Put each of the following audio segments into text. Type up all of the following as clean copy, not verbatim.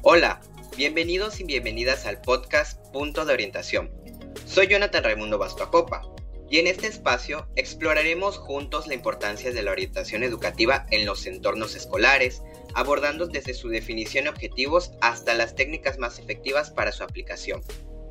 Hola, bienvenidos y bienvenidas al podcast Punto de Orientación. Soy Jonathan Raimundo Bastoacopa y en este espacio exploraremos juntos la importancia de la orientación educativa en los entornos escolares, abordando desde su definición y objetivos hasta las técnicas más efectivas para su aplicación.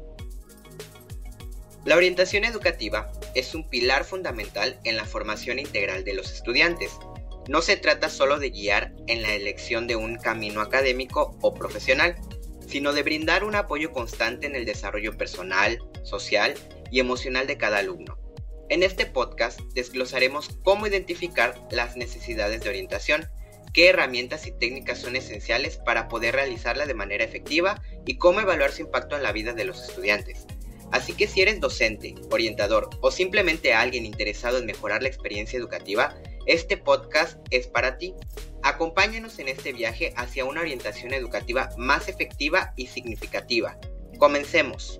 La orientación educativa es un pilar fundamental en la formación integral de los estudiantes. No se trata solo de guiar en la elección de un camino académico o profesional, sino de brindar un apoyo constante en el desarrollo personal, social y emocional de cada alumno. En este podcast desglosaremos cómo identificar las necesidades de orientación, qué herramientas y técnicas son esenciales para poder realizarla de manera efectiva y cómo evaluar su impacto en la vida de los estudiantes. Así que si eres docente, orientador o simplemente alguien interesado en mejorar la experiencia educativa, este podcast es para ti. Acompáñanos en este viaje hacia una orientación educativa más efectiva y significativa. Comencemos.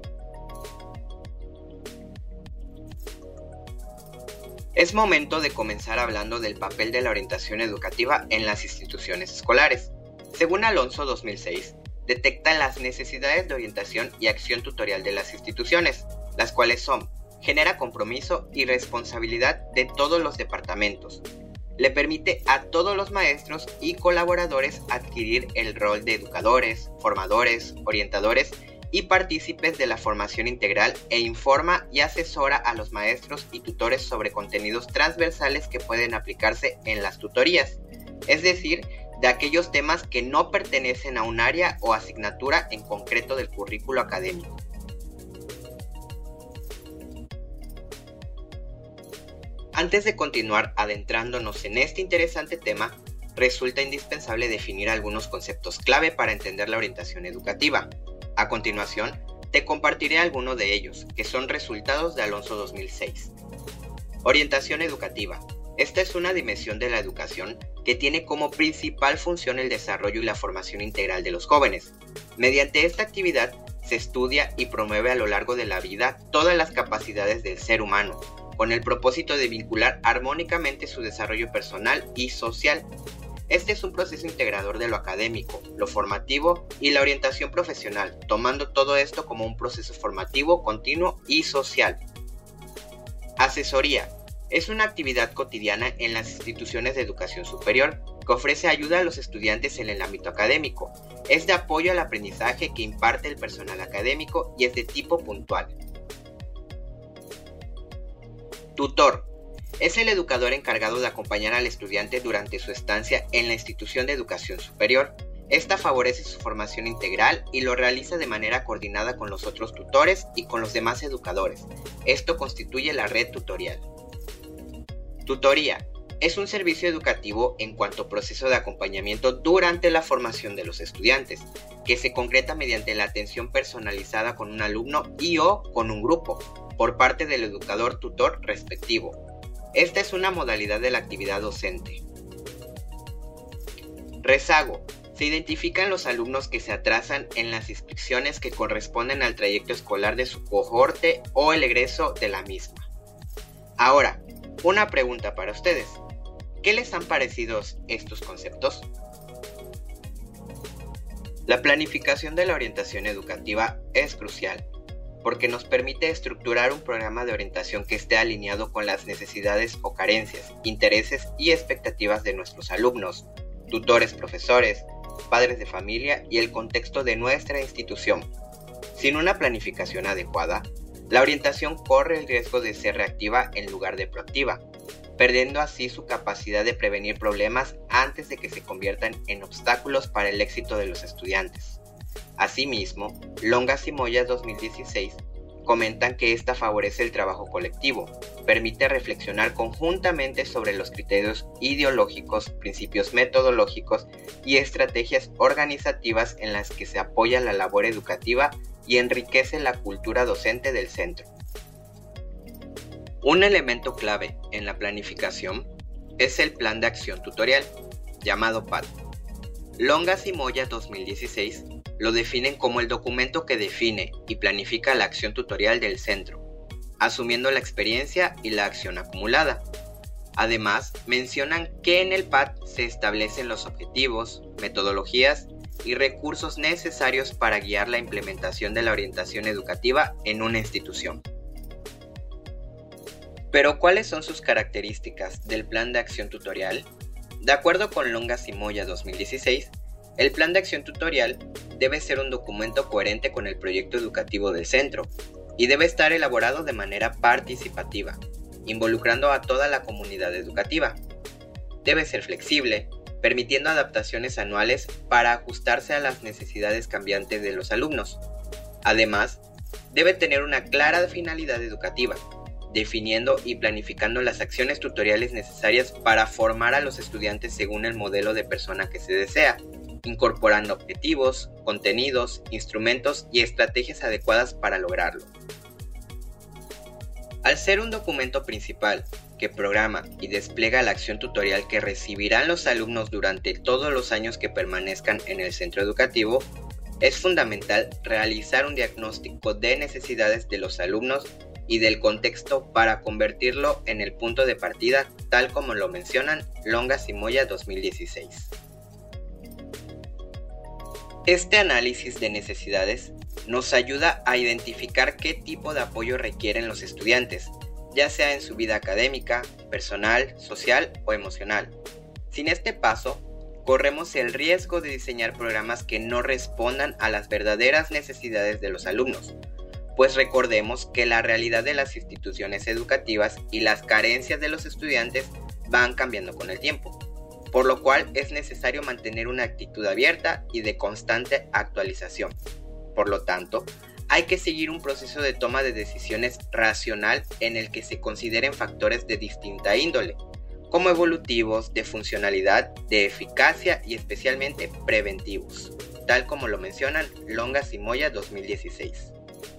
Es momento de comenzar hablando del papel de la orientación educativa en las instituciones escolares. Según Alonso 2006, detecta las necesidades de orientación y acción tutorial de las instituciones, las cuales son: genera compromiso y responsabilidad de todos los departamentos. Le permite a todos los maestros y colaboradores adquirir el rol de educadores, formadores, orientadores y partícipes de la formación integral e informa y asesora a los maestros y tutores sobre contenidos transversales que pueden aplicarse en las tutorías, es decir, de aquellos temas que no pertenecen a un área o asignatura en concreto del currículo académico. Antes de continuar adentrándonos en este interesante tema, resulta indispensable definir algunos conceptos clave para entender la orientación educativa. A continuación, te compartiré algunos de ellos, que son resultados de Alonso 2006. Orientación educativa. Esta es una dimensión de la educación que tiene como principal función el desarrollo y la formación integral de los jóvenes. Mediante esta actividad se estudia y promueve a lo largo de la vida todas las capacidades del ser humano, con el propósito de vincular armónicamente su desarrollo personal y social. Este es un proceso integrador de lo académico, lo formativo y la orientación profesional, tomando todo esto como un proceso formativo, continuo y social. Asesoría. Es una actividad cotidiana en las instituciones de educación superior que ofrece ayuda a los estudiantes en el ámbito académico. Es de apoyo al aprendizaje que imparte el personal académico y es de tipo puntual. Tutor. Es el educador encargado de acompañar al estudiante durante su estancia en la institución de educación superior. Esta favorece su formación integral y lo realiza de manera coordinada con los otros tutores y con los demás educadores. Esto constituye la red tutorial. Tutoría. Es un servicio educativo en cuanto a proceso de acompañamiento durante la formación de los estudiantes, que se concreta mediante la atención personalizada con un alumno y o con un grupo, por parte del educador tutor respectivo. Esta es una modalidad de la actividad docente. Rezago. Se identifican los alumnos que se atrasan en las inscripciones que corresponden al trayecto escolar de su cohorte o el egreso de la misma. Ahora, una pregunta para ustedes. ¿Qué les han parecido estos conceptos? La planificación de la orientación educativa es crucial, porque nos permite estructurar un programa de orientación que esté alineado con las necesidades o carencias, intereses y expectativas de nuestros alumnos, tutores, profesores, padres de familia y el contexto de nuestra institución. Sin una planificación adecuada, la orientación corre el riesgo de ser reactiva en lugar de proactiva, perdiendo así su capacidad de prevenir problemas antes de que se conviertan en obstáculos para el éxito de los estudiantes. Asimismo, Longas y Moya 2016 comentan que esta favorece el trabajo colectivo, permite reflexionar conjuntamente sobre los criterios ideológicos, principios metodológicos y estrategias organizativas en las que se apoya la labor educativa y enriquece la cultura docente del centro. Un elemento clave en la planificación es el Plan de Acción Tutorial, llamado PAT. Longas y Moya 2016 lo definen como el documento que define y planifica la acción tutorial del centro, asumiendo la experiencia y la acción acumulada. Además, mencionan que en el PAT se establecen los objetivos, metodologías y recursos necesarios para guiar la implementación de la orientación educativa en una institución. Pero, ¿cuáles son sus características del Plan de Acción Tutorial? De acuerdo con Longas y Moya 2016, el Plan de Acción Tutorial debe ser un documento coherente con el proyecto educativo del centro y debe estar elaborado de manera participativa, involucrando a toda la comunidad educativa. Debe ser flexible, permitiendo adaptaciones anuales para ajustarse a las necesidades cambiantes de los alumnos. Además, debe tener una clara finalidad educativa, definiendo y planificando las acciones tutoriales necesarias para formar a los estudiantes según el modelo de persona que se desea, incorporando objetivos, contenidos, instrumentos y estrategias adecuadas para lograrlo. Al ser un documento principal que programa y despliega la acción tutorial que recibirán los alumnos durante todos los años que permanezcan en el centro educativo, es fundamental realizar un diagnóstico de necesidades de los alumnos y del contexto para convertirlo en el punto de partida, tal como lo mencionan Longas y Moya 2016. Este análisis de necesidades nos ayuda a identificar qué tipo de apoyo requieren los estudiantes, ya sea en su vida académica, personal, social o emocional. Sin este paso, corremos el riesgo de diseñar programas que no respondan a las verdaderas necesidades de los alumnos, pues recordemos que la realidad de las instituciones educativas y las carencias de los estudiantes van cambiando con el tiempo, por lo cual es necesario mantener una actitud abierta y de constante actualización. Por lo tanto, hay que seguir un proceso de toma de decisiones racional en el que se consideren factores de distinta índole, como evolutivos, de funcionalidad, de eficacia y especialmente preventivos, tal como lo mencionan Longas y Moya 2016.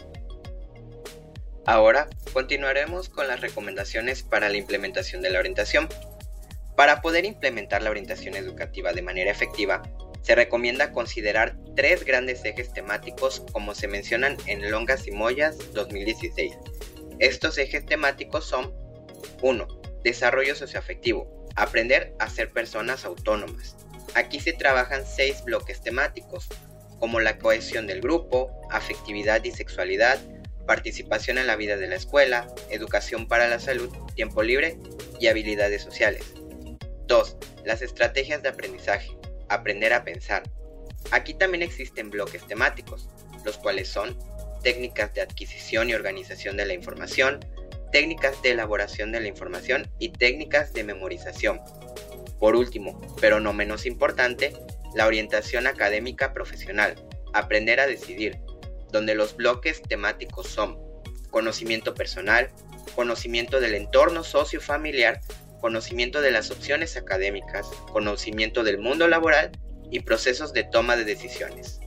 Ahora continuaremos con las recomendaciones para la implementación de la orientación. Para poder implementar la orientación educativa de manera efectiva, se recomienda considerar 3 grandes ejes temáticos como se mencionan en Longas y Moyas 2016. Estos ejes temáticos son: 1. Desarrollo socioafectivo. Aprender a ser personas autónomas. Aquí se trabajan 6 bloques temáticos, como la cohesión del grupo, afectividad y sexualidad, participación en la vida de la escuela, educación para la salud, tiempo libre y habilidades sociales. 2. Las estrategias de aprendizaje. Aprender a pensar. Aquí también existen bloques temáticos, los cuales son técnicas de adquisición y organización de la información, técnicas de elaboración de la información y técnicas de memorización. Por último, pero no menos importante, la orientación académica profesional. Aprender a decidir, donde los bloques temáticos son conocimiento personal, conocimiento del entorno sociofamiliar, conocimiento de las opciones académicas, conocimiento del mundo laboral y procesos de toma de decisiones.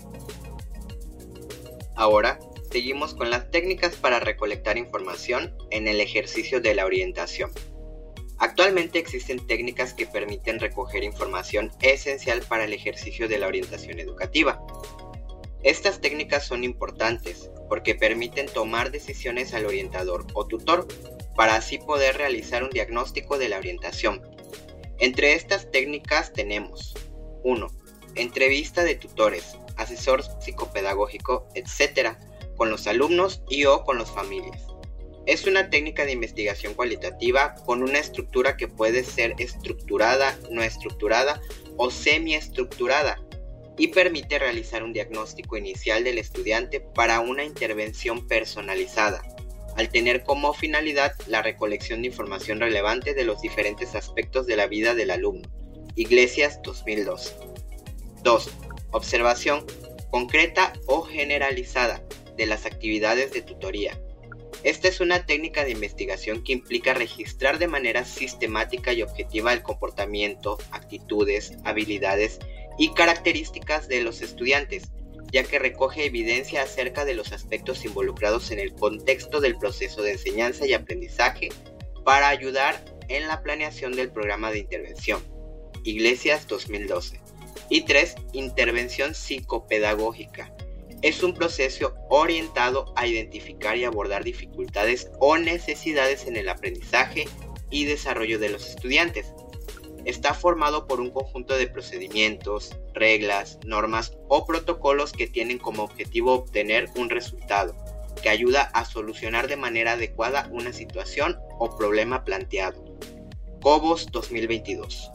Ahora, seguimos con las técnicas para recolectar información en el ejercicio de la orientación. Actualmente existen técnicas que permiten recoger información esencial para el ejercicio de la orientación educativa. Estas técnicas son importantes porque permiten tomar decisiones al orientador o tutor para así poder realizar un diagnóstico de la orientación. Entre estas técnicas tenemos 1. Entrevista de tutores, asesor psicopedagógico, etc. con los alumnos y o con las familias. Es una técnica de investigación cualitativa con una estructura que puede ser estructurada, no estructurada o semiestructurada, y permite realizar un diagnóstico inicial del estudiante para una intervención personalizada, al tener como finalidad la recolección de información relevante de los diferentes aspectos de la vida del alumno. Iglesias 2012. 2. Observación concreta o generalizada de las actividades de tutoría. Esta es una técnica de investigación que implica registrar de manera sistemática y objetiva el comportamiento, actitudes, habilidades y características de los estudiantes, ya que recoge evidencia acerca de los aspectos involucrados en el contexto del proceso de enseñanza y aprendizaje para ayudar en la planeación del programa de intervención. Iglesias 2012. Y 3. Intervención psicopedagógica. Es un proceso orientado a identificar y abordar dificultades o necesidades en el aprendizaje y desarrollo de los estudiantes. está formado por un conjunto de procedimientos, reglas, normas o protocolos que tienen como objetivo obtener un resultado, que ayuda a solucionar de manera adecuada una situación o problema planteado. Cobos 2022.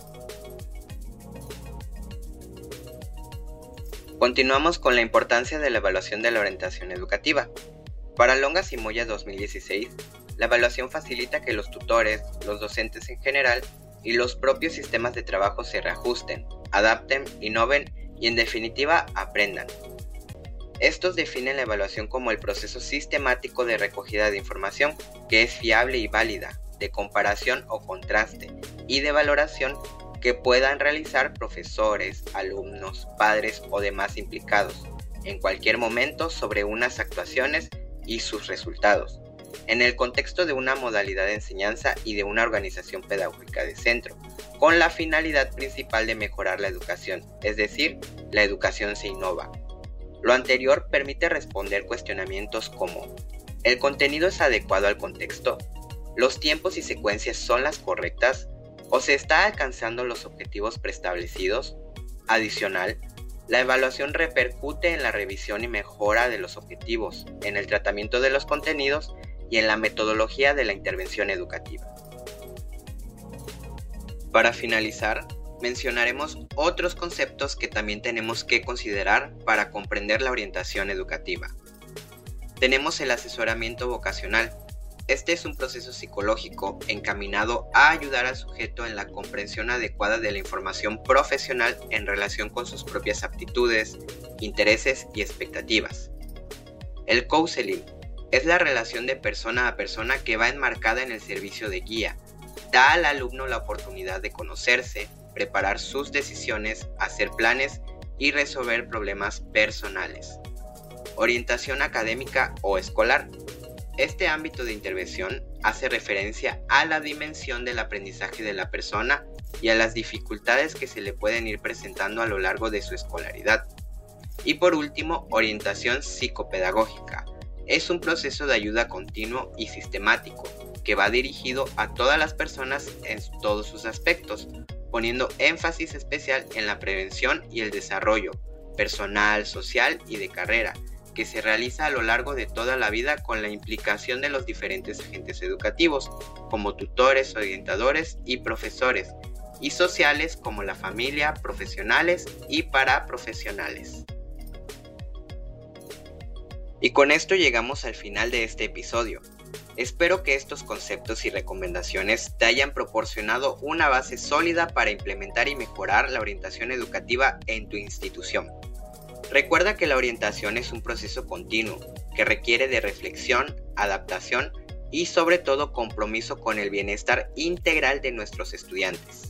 Continuamos con la importancia de la evaluación de la orientación educativa. Para Longas y Moya 2016, la evaluación facilita que los tutores, los docentes en general y los propios sistemas de trabajo se reajusten, adapten, innoven y en definitiva aprendan. Estos definen la evaluación como el proceso sistemático de recogida de información que es fiable y válida, de comparación o contraste y de valoración que puedan realizar profesores, alumnos, padres o demás implicados en cualquier momento sobre unas actuaciones y sus resultados, en el contexto de una modalidad de enseñanza y de una organización pedagógica de centro, con la finalidad principal de mejorar la educación, es decir, la educación se innova. Lo anterior permite responder cuestionamientos como: ¿el contenido es adecuado al contexto? ¿Los tiempos y secuencias son las correctas? ¿O se está alcanzando los objetivos preestablecidos? Adicional, la evaluación repercute en la revisión y mejora de los objetivos, en el tratamiento de los contenidos y en la metodología de la intervención educativa. Para finalizar, mencionaremos otros conceptos que también tenemos que considerar para comprender la orientación educativa. Tenemos el asesoramiento vocacional. Este es un proceso psicológico encaminado a ayudar al sujeto en la comprensión adecuada de la información profesional en relación con sus propias aptitudes, intereses y expectativas. El counseling es la relación de persona a persona que va enmarcada en el servicio de guía. Da al alumno la oportunidad de conocerse, preparar sus decisiones, hacer planes y resolver problemas personales. Orientación académica o escolar. Este ámbito de intervención hace referencia a la dimensión del aprendizaje de la persona y a las dificultades que se le pueden ir presentando a lo largo de su escolaridad. Y por último, orientación psicopedagógica. Es un proceso de ayuda continuo y sistemático que va dirigido a todas las personas en todos sus aspectos, poniendo énfasis especial en la prevención y el desarrollo personal, social y de carrera, que se realiza a lo largo de toda la vida con la implicación de los diferentes agentes educativos, como tutores, orientadores y profesores, y sociales como la familia, profesionales y paraprofesionales. Y con esto llegamos al final de este episodio. Espero que estos conceptos y recomendaciones te hayan proporcionado una base sólida para implementar y mejorar la orientación educativa en tu institución. Recuerda que la orientación es un proceso continuo que requiere de reflexión, adaptación y sobre todo compromiso con el bienestar integral de nuestros estudiantes.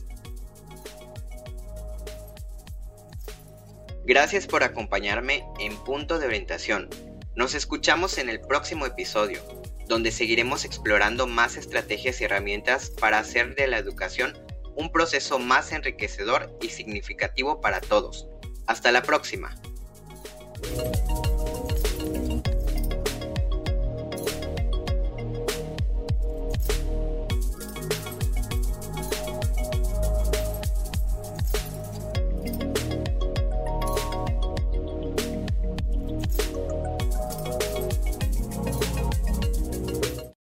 Gracias por acompañarme en Punto de Orientación. Nos escuchamos en el próximo episodio, donde seguiremos explorando más estrategias y herramientas para hacer de la educación un proceso más enriquecedor y significativo para todos. Hasta la próxima.